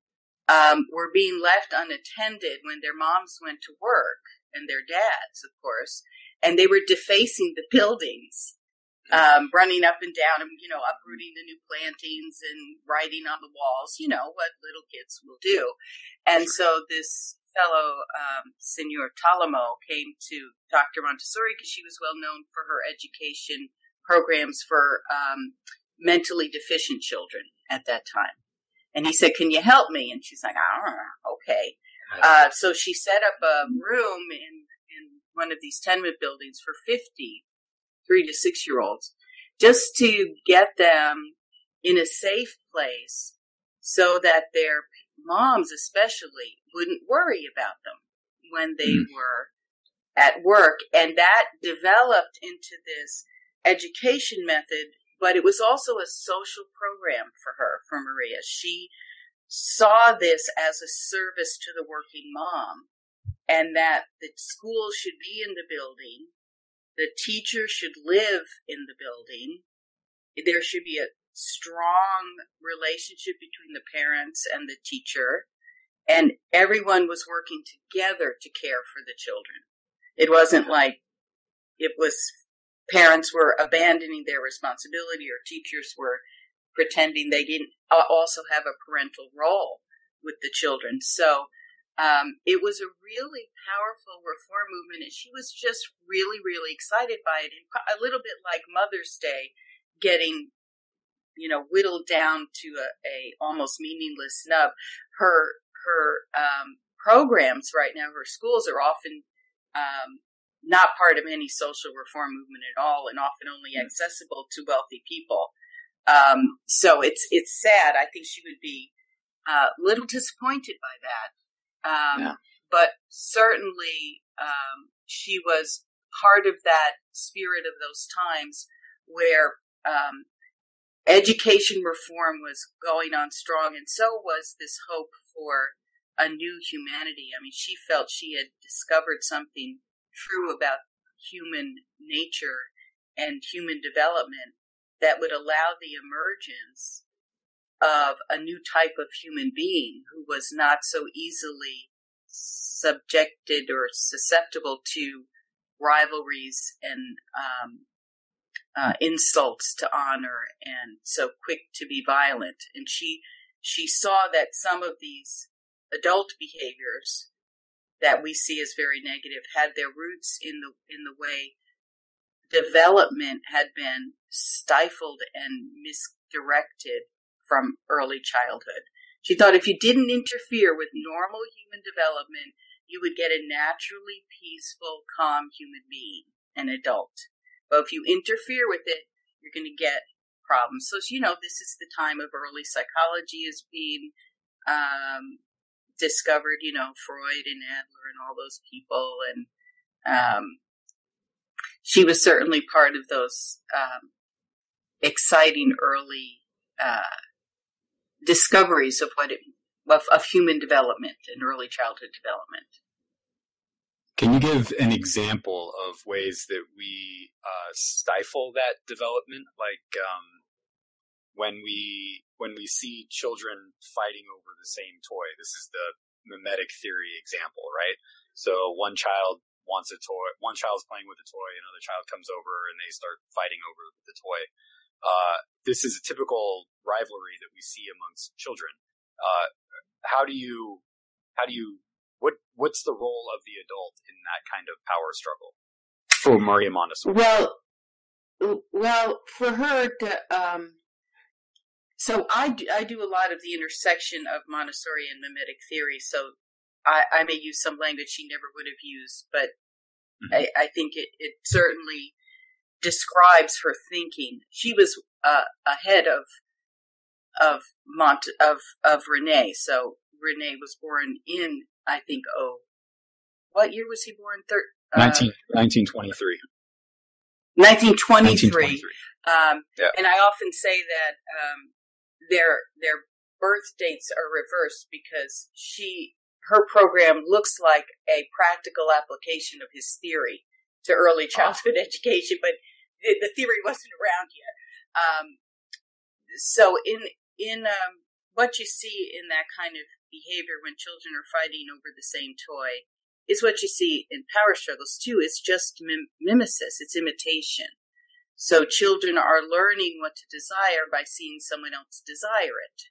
um, were being left unattended when their moms went to work, and their dads, of course, and they were defacing the buildings. Um, running up and down and, you know, uprooting the new plantings and writing on the walls, you know, what little kids will do. And so this fellow, um, Signor Talamo, came to Doctor Montessori because she was well known for her education programs for um, mentally deficient children at that time. And he said, "Can you help me?" And she's like, "Ah, okay." Uh, so she set up a room in, in one of these tenement buildings for fifty three to six year olds, just to get them in a safe place so that their moms especially wouldn't worry about them when they mm. were at work. And that developed into this education method, but it was also a social program for her, for Maria. She saw this as a service to the working mom, and that the school should be in the building. The teacher should live in the building. There should be a strong relationship between the parents and the teacher. And everyone was working together to care for the children. It wasn't like it was parents were abandoning their responsibility or teachers were pretending they didn't also have a parental role with the children. So Um, it was a really powerful reform movement, and she was just really, really excited by it. And a little bit like Mother's Day, getting, you know, whittled down to a, a almost meaningless snub. Her her um, programs right now, her schools are often um, not part of any social reform movement at all, and often only accessible to wealthy people. Um, so it's it's sad. I think she would be a uh, little disappointed by that. Um, yeah. But certainly um, she was part of that spirit of those times where um, education reform was going on strong, and so was this hope for a new humanity. I mean, she felt she had discovered something true about human nature and human development that would allow the emergence of a new type of human being who was not so easily subjected or susceptible to rivalries and um, uh, insults to honor, and so quick to be violent. And she she saw that some of these adult behaviors that we see as very negative had their roots in the in the way development had been stifled and misdirected from early childhood. She thought if you didn't interfere with normal human development, you would get a naturally peaceful, calm human being, an adult. But if you interfere with it, you're going to get problems. So, you know, this is the time of early psychology is being um, discovered, you know, Freud and Adler and all those people. And um, she was certainly part of those um, exciting early uh, discoveries of what it, of, of human development and early childhood development. Can you give an example of ways that we uh, stifle that development? Like um, when we when we see children fighting over the same toy. This is the mimetic theory example, right? So one child wants a toy, one child's playing with a toy, another child comes over and they start fighting over the toy. Uh, this is a typical rivalry that we see amongst children. Uh, how do you, how do you, what, what's the role of the adult in that kind of power struggle for Maria Montessori? Well, well, for her to, um, so I do, I do a lot of the intersection of Montessori and mimetic theory. So I, I may use some language she never would have used, but mm-hmm. I, I think it, it certainly describes her thinking. She was uh, ahead of of Mont of of René. So René was born in, I think, oh, what year was he born? Thir- uh, nineteen twenty-three nineteen twenty-three Um, yeah. And I often say that um, their their birth dates are reversed because she her program looks like a practical application of his theory to early childhood oh. education, but the, the theory wasn't around yet. Um, so in in um, what you see in that kind of behavior when children are fighting over the same toy is what you see in power struggles too. It's just mim- mimesis. It's imitation. So children are learning what to desire by seeing someone else desire it.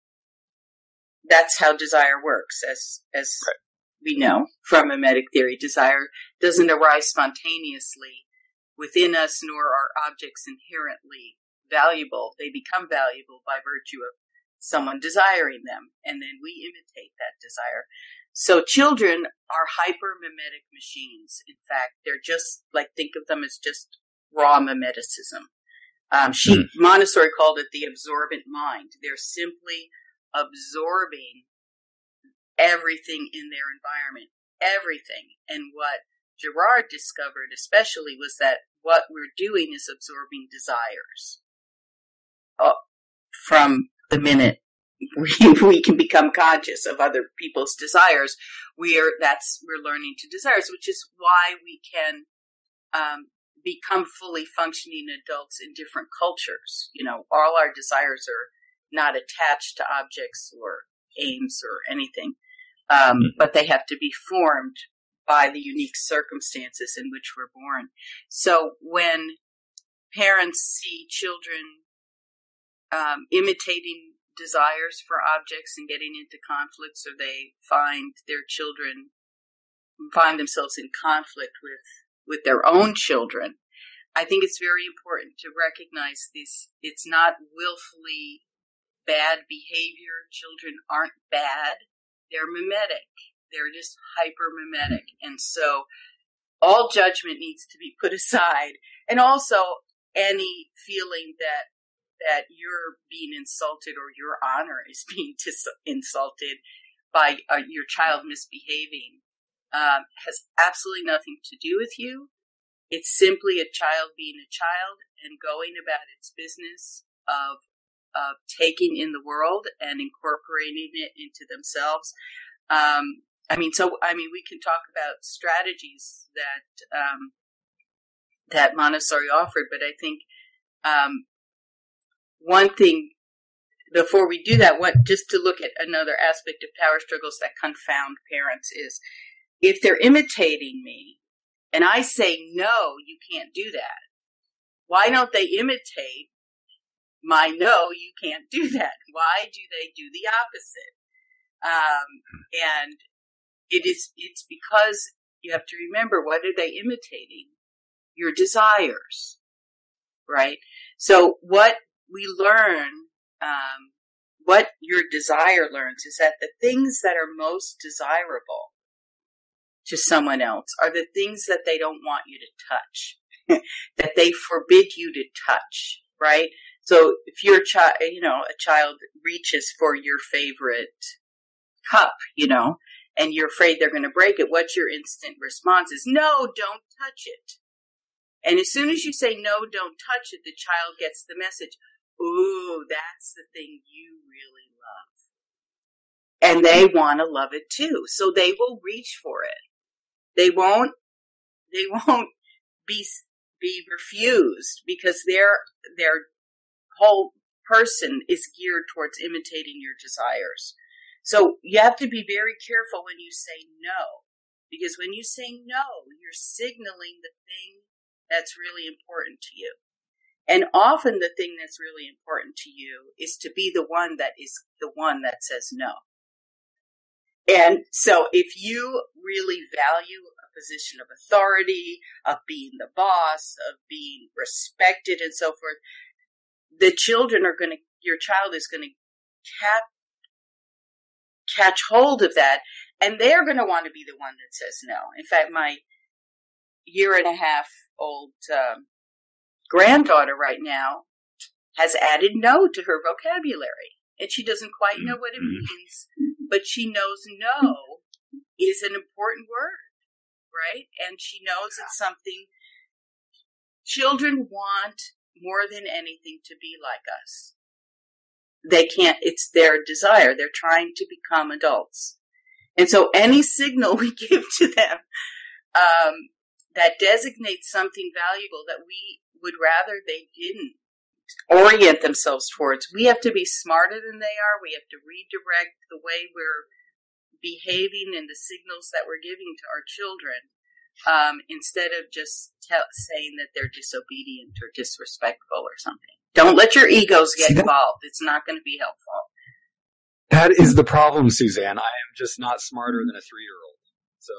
That's how desire works, as as right. we know from mimetic theory. Desire doesn't arise spontaneously within us, nor are objects inherently valuable. They become valuable by virtue of someone desiring them, and then we imitate that desire. So children are hyper-mimetic machines. In fact, they're just like, think of them as just raw mimeticism. Um, she mm. Montessori called it the absorbent mind. They're simply absorbing everything in their environment, everything. And what Girard discovered especially was that what we're doing is absorbing desires. Oh, from the minute we, we can become conscious of other people's desires, we are that's we're learning to desires, which is why we can um, become fully functioning adults in different cultures. You know, all our desires are not attached to objects or aims or anything, um, but they have to be formed by the unique circumstances in which we're born. So when parents see children um, imitating desires for objects and getting into conflicts, or they find their children find themselves in conflict with, with their own children, I think it's very important to recognize this. It's not willfully bad behavior. Children aren't bad. They're mimetic. They're just hyper mimetic. And so all judgment needs to be put aside. And also any feeling that that you're being insulted or your honor is being dis- insulted by uh, your child misbehaving um, has absolutely nothing to do with you. It's simply a child being a child and going about its business of of taking in the world and incorporating it into themselves. Um, I mean, so I mean, we can talk about strategies that um, that Montessori offered, but I think um, one thing before we do that, what just to look at another aspect of power struggles that confound parents is if they're imitating me and I say no, you can't do that. Why don't they imitate my no, you can't do that? Why do they do the opposite? Um, and it is, it's because you have to remember, what are they imitating? Your desires, right? So what we learn, um, what your desire learns is that the things that are most desirable to someone else are the things that they don't want you to touch, that they forbid you to touch, right? So if your child, you know, a child reaches for your favorite cup, you know, and you're afraid they're going to break it, what's your instant response is, no, don't touch it. And as soon as you say, no, don't touch it, the child gets the message, ooh, that's the thing you really love. And they want to love it too. So they will reach for it. They won't, they won't be, be refused because their, their whole person is geared towards imitating your desires. So you have to be very careful when you say no, because when you say no, you're signaling the thing that's really important to you. And often the thing that's really important to you is to be the one that is the one that says no. And so if you really value a position of authority, of being the boss, of being respected and so forth, the children are going to, your child is going to cap, catch hold of that, and they're going to want to be the one that says no. In fact, my year and a half old um, granddaughter right now has added no to her vocabulary, and she doesn't quite know what it means, but she knows no is an important word, right? And she knows it's something children want more than anything to be like us. They can't, it's their desire. They're trying to become adults. And so any signal we give to them um, that designates something valuable that we would rather they didn't orient themselves towards, we have to be smarter than they are. We have to redirect the way we're behaving and the signals that we're giving to our children um, instead of just tell, saying that they're disobedient or disrespectful or something. Don't let your egos get involved. It's not going to be helpful. That is the problem, Suzanne. I am just not smarter than a three-year-old. So,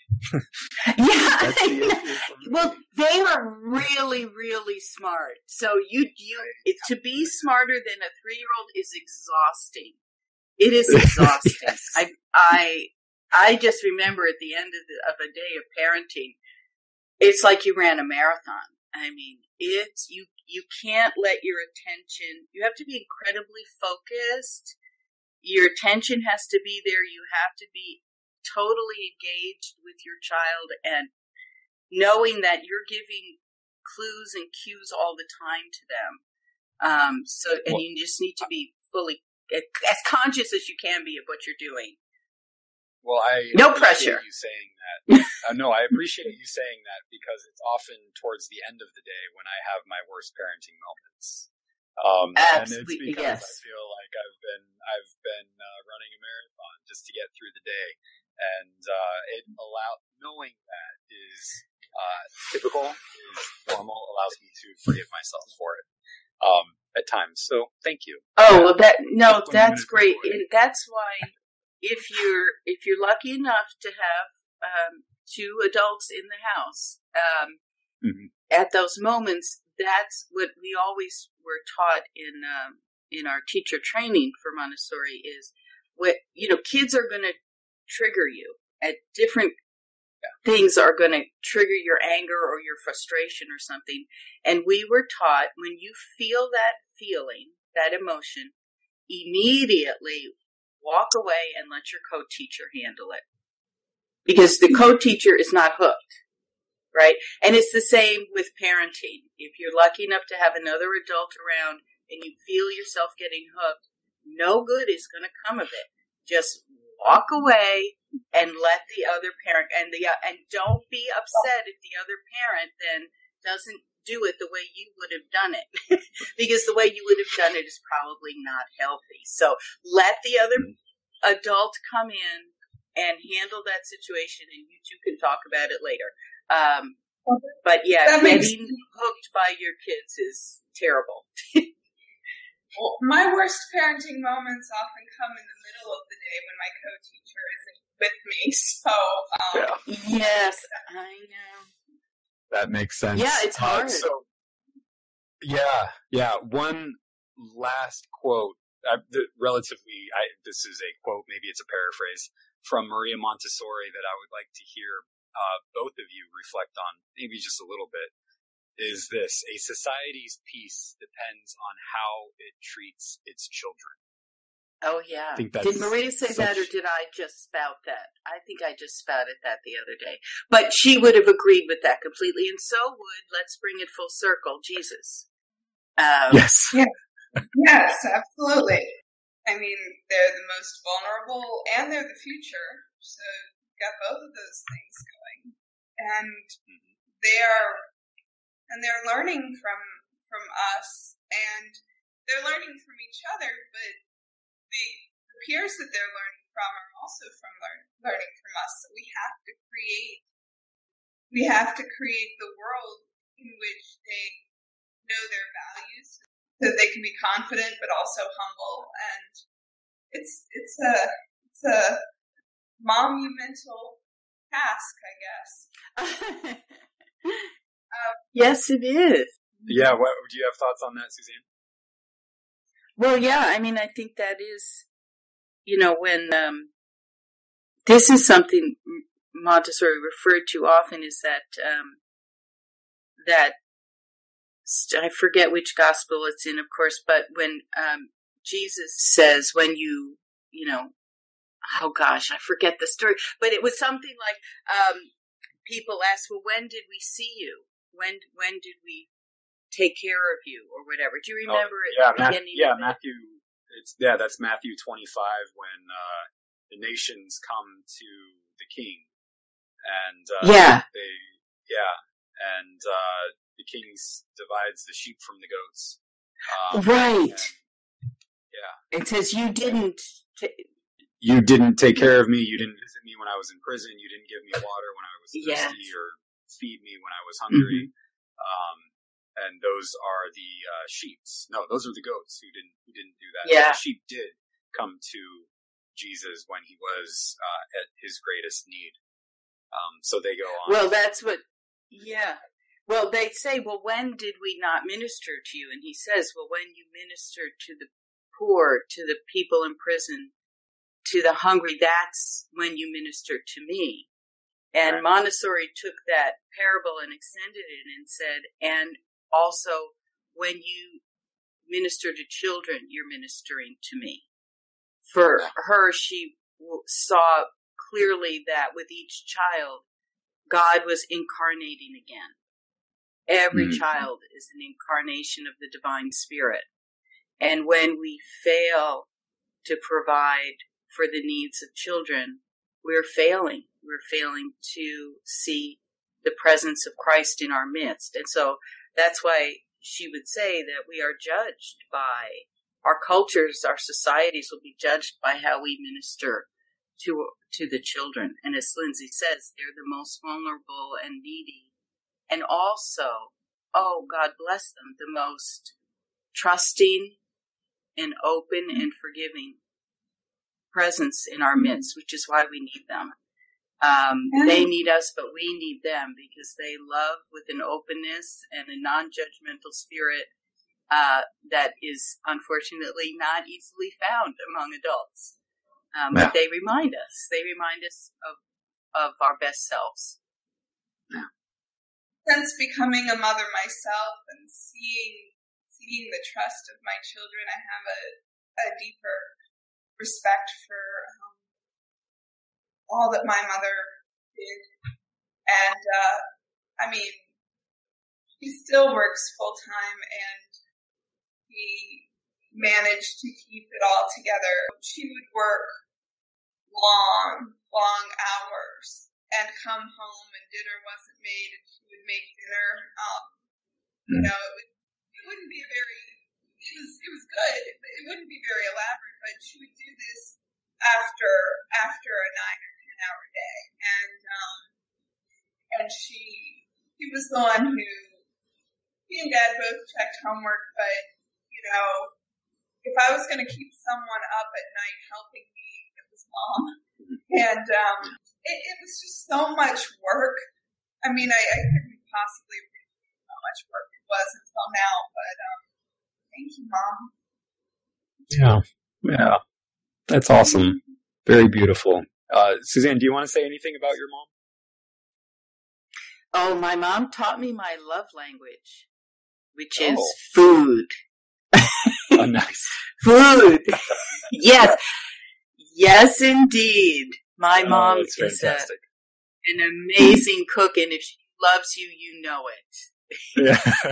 yeah. The well, they are really, really smart. So you, you, it, to be smarter than a three-year-old is exhausting. It is exhausting. Yes. I, I, I just remember at the end of, the, of a day of parenting, it's like you ran a marathon. I mean, it's, you, you can't let your attention, you have to be incredibly focused. Your attention has to be there. You have to be totally engaged with your child and knowing that you're giving clues and cues all the time to them. Um, so, and you just need to be fully, as conscious as you can be of what you're doing. Well, I no appreciate pressure. you saying that. uh, no, I appreciate you saying that because it's often towards the end of the day when I have my worst parenting moments. Um, and it's because yes. I feel like I've been I've been uh, running a marathon just to get through the day, and uh, it allow knowing that is uh, typical, is normal, allows me to forgive myself for it um, at times. So thank you. Oh, well, that no, that's great, and that's why. If you're if you're lucky enough to have um, two adults in the house, um, mm-hmm. at those moments, that's what we always were taught in um, in our teacher training for Montessori is what you know kids are going to trigger you at different things are going to trigger your anger or your frustration or something. And we were taught, when you feel that feeling, that emotion, immediately walk away and let your co-teacher handle it. Because the co-teacher is not hooked, right? And it's the same with parenting. If you're lucky enough to have another adult around and you feel yourself getting hooked, no good is going to come of it. Just walk away and let the other parent, and the uh, and don't be upset if the other parent then doesn't do it the way you would have done it, because the way you would have done it is probably not healthy. So let the other adult come in and handle that situation, and you two can talk about it later. Um, but yeah, That makes- getting hooked by your kids is terrible. Well, my worst parenting moments often come in the middle of the day when my co-teacher isn't with me. So, um, Yeah, Yes, I know. that makes sense. Yeah, it's hard. Uh, so, yeah, yeah. One last quote, uh, the, relatively, I, this is a quote, maybe it's a paraphrase, from Maria Montessori that I would like to hear uh, both of you reflect on, maybe just a little bit, is this: a society's peace depends on how it treats its children. Oh, yeah. I think that's Did Maria say such- that, or did I just spout that? I think I just spouted that the other day. But she would have agreed with that completely, and so would, let's bring it full circle, Jesus. Um, Yes. yes, absolutely. I mean, they're the most vulnerable and they're the future. So you've got both of those things going. And they are, and they're learning from, from us, and they're learning from each other, but the peers that they're learning from are also from learn, learning from us. So we have to create, we have to create the world in which they know their values, so that they can be confident but also humble. And it's it's a it's a monumental task, I guess. um, yes, it is. Yeah. What, do you have thoughts on that, Suzanne? Well, yeah, I mean, I think that is, you know, when, um, this is something Montessori referred to often, is that, um, that, I forget which gospel it's in, of course, but when, um, Jesus says, when you, you know, oh gosh, I forget the story, but it was something like, um, people ask, well, when did we see you? When, when did we take care of you, or whatever? Do you remember Oh, it? yeah, at the Matthew, beginning yeah, of it? Matthew. It's yeah, that's Matthew twenty-five when uh, the nations come to the king, and uh, Yeah. they yeah, and uh, the king divides the sheep from the goats. Um, Right. and, yeah, It says you didn't. T- you didn't take care of me. You didn't visit me when I was in prison. You didn't give me water when I was Yes. thirsty, or feed me when I was hungry. Mm-hmm. Um, and those are the uh, sheep. No, those are the goats who didn't who didn't do that. Yeah. So the sheep did come to Jesus when he was uh, at his greatest need. Um, so they go on. well, that's what. Yeah. Well, they say, well, when did we not minister to you? And he says, well, when you ministered to the poor, to the people in prison, to the hungry, that's when you ministered to me. And Right. Montessori took that parable and extended it and said, and also, when you minister to children, you're ministering to me. For her, she saw clearly that with each child, God was incarnating again. Every Mm. child is an incarnation of the divine spirit. And when we fail to provide for the needs of children, we're failing. We're failing to see the presence of Christ in our midst. And so that's why she would say that we are judged by our cultures, our societies will be judged by how we minister to to the children. And as Lindsay says, they're the most vulnerable and needy. And also, oh, God bless them, the most trusting and open and forgiving presence in our midst, which is why we need them. Um, Yeah. They need us, but we need them because they love with an openness and a non-judgmental spirit uh, that is unfortunately not easily found among adults. Um, Yeah. But they remind us. They remind us of of our best selves. Since becoming a mother myself and seeing seeing the trust of my children, I have a, a deeper respect for um, all that my mother did. And, uh, I mean, he still works full time and he managed to keep it all together. She would work long, long hours and come home and dinner wasn't made and she would make dinner. Um, you know, it, would, it wouldn't be a very, it was, it was good. It, it wouldn't be very elaborate, but she would do this after, after a nine or ten hour day. And, um, and she, he was the one who, he and Dad both checked homework, but, you know, if I was going to keep someone up at night helping me, it was Mom. And um, it, it was just so much work. I mean, I, I couldn't possibly appreciate how much work it was until now, but um, thank you, Mom. Yeah, yeah. That's awesome. Very beautiful. Uh, Suzanne, do you want to say anything about your mom? Oh, my mom taught me my love language, which Oh. is food. Oh, nice. Food. Yes. Yes, indeed. My Oh, mom that's is a, fantastic. an amazing cook, and if she loves you, you know it. Yeah.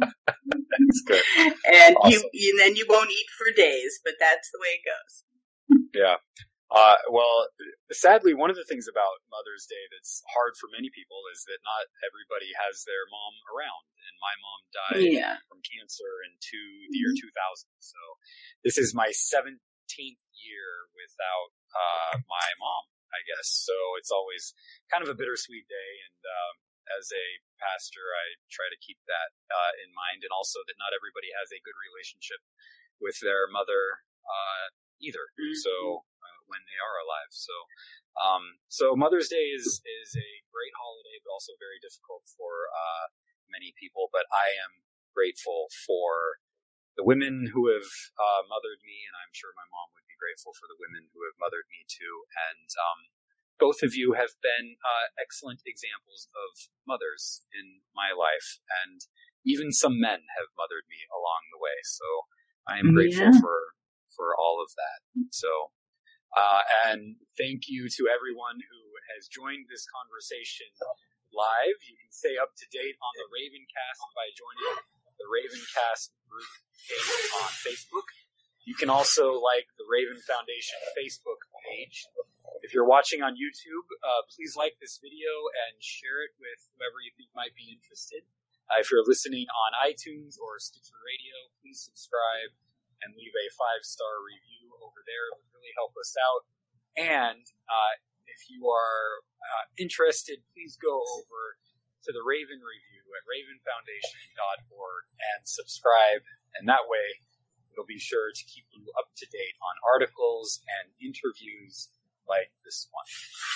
That's good. And Awesome. you, you, then you won't eat for days, but that's the way it goes. Yeah. Uh, well, sadly, one of the things about Mother's Day that's hard for many people is that not everybody has their mom around. And my mom died Yeah. from cancer in two, the year two thousand. So this is my seventeenth year without uh, my mom, I guess. So it's always kind of a bittersweet day. And um, as a pastor, I try to keep that uh, in mind, and also that not everybody has a good relationship with their mother uh, either. Mm-hmm. So uh, when they are alive. So um, so Mother's Day is is a great holiday, but also very difficult for uh, many people. But I am grateful for the women who have uh, mothered me, and I'm sure my mom would be grateful for the women who have mothered me too. And um, both of you have been uh, excellent examples of mothers in my life, and even some men have mothered me along the way. So I am grateful Yeah. for for all of that. So, uh, and thank you to everyone who has joined this conversation live. You can stay up to date on the Ravencast by joining the Ravencast group page on Facebook. You can also like the Raven Foundation Facebook page. If you're watching on YouTube, uh, please like this video and share it with whoever you think might be interested. Uh, if you're listening on iTunes or Stitcher Radio, please subscribe and leave a five-star review over there. It would really help us out. And uh, if you are uh, interested, please go over to the Raven Review at raven foundation dot org and subscribe. And that way, it'll be sure to keep you up to date on articles and interviews like this one.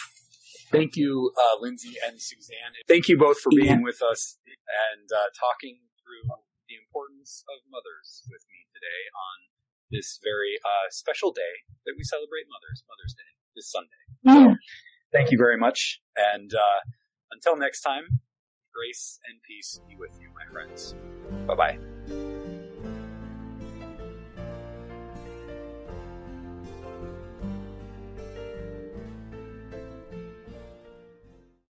Thank you, uh, Lindsay and Suzanne. Thank you both for being Yeah. with us and uh, talking through the importance of mothers with me today on this very uh, special day that we celebrate mothers, Mother's Day, this Sunday. Yeah. Thank you very much. And uh, until next time, grace and peace be with you, my friends. Bye-bye.